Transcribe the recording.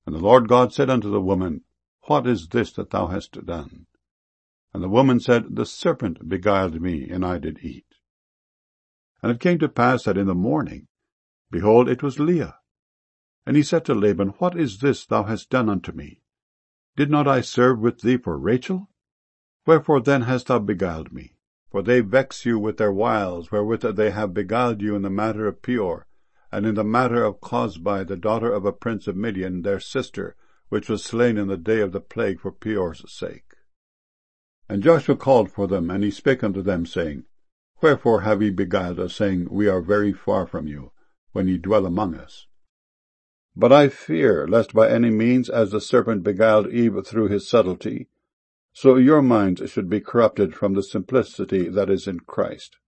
And the Lord God said unto the woman, What is this that thou hast done? And the woman said, The serpent beguiled me, and I did eat. And it came to pass that in the morning, behold, it was Leah. And he said to Laban, What is this thou hast done unto me? Did not I serve with thee for Rachel? Wherefore then hast thou beguiled me? For they vex you with their wiles, wherewith they have beguiled you in the matter of Peor, and in the matter of Cosbi, the daughter of a prince of Midian, their sister, which was slain in the day of the plague for Peor's sake. And Joshua called for them, and he spake unto them, saying, Wherefore have ye beguiled us, saying, We are very far from you, when ye dwell among us? But I fear, lest by any means, as the serpent beguiled Eve through his subtlety, so your minds should be corrupted from the simplicity that is in Christ.